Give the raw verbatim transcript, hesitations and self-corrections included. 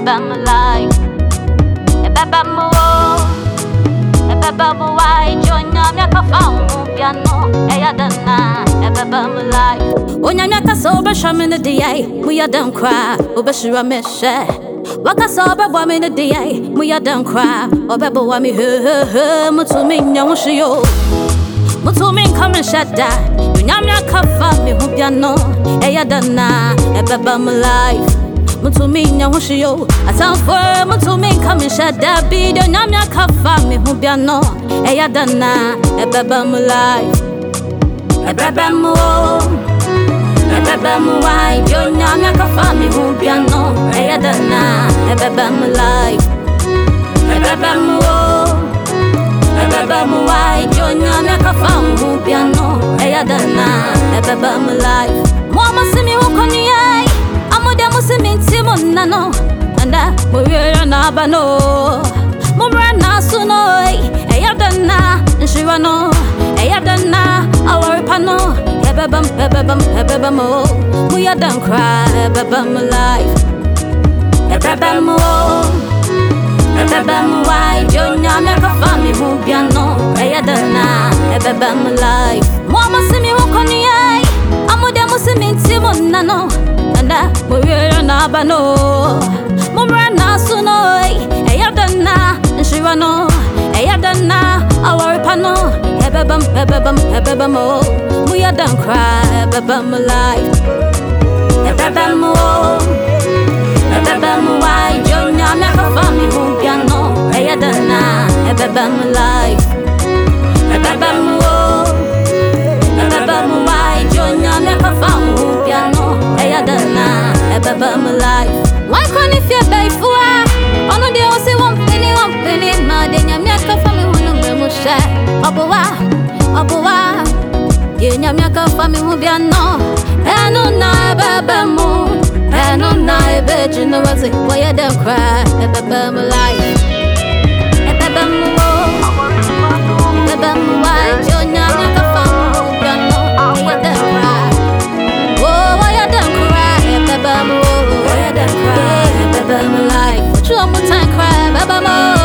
ebeba my life. Ebeba mo, ebeba mo why jonya me ka found piano. Eya dana, ebeba my life. Onya me ka so be shame ne dey, mu ya dan cry, obeshira me she. Waka so be bo me ne dey, mu ya dan cry, obebo wa me he he he, mu to me nya wo shio. Mu to me come and shut down. Onya me ka fa me hu piano. Eya dana, ebeba my life. Mutu mi nya wo shio asanfo mutu mi come and shut that video nyamya kafa me hu bia no eya dana ebeba mu life ebeba mu ebeba mu why yo nyamya kafa me hu bia no eya dana ebeba mu life ebeba mu ebeba mu why yo nyamya kafa me hu bia no eya dana ebeba mu life mo amasimi wo koni ai Musimiti monano, anda moyera na bano. Mumra na sunoi, eyadana, nshirano, eyadana, our pano, ebebam, ebebam, ebebamo. Muya don't cry, ebebam life. Ebebam, ebebam, why, Jonya, make a family move, piano, eyadana, ebebam life. Mama simi wakoni, amude musimiti monano. Anda moyera na bano mumra na sunoi eyadana nshirano eyadana our pano ebebam ebebam ebebam muya don't cry ebebam life ebebam ebebam why jonya me ka fami hu piano eyadana ebebam life ebebam ebebam why jonya me ka fami hu piano eyadana ebeba my life. Why can't if you pay for it? On the day say one penny, one penny, my day nyamya fa me hu no me share. Obowa, obowa, ye nyamya fa me hu bia no. Eno na ebeba mu, eno na ebe jino wazi. Why you don't cry? Ebeba my life. Ebeba mu, ebeba mu why yo nyamya fa me hu bia no. Why you don't cry? Baba mo, why you don't cry? Baba mo life, what you want to cry? Baba mo.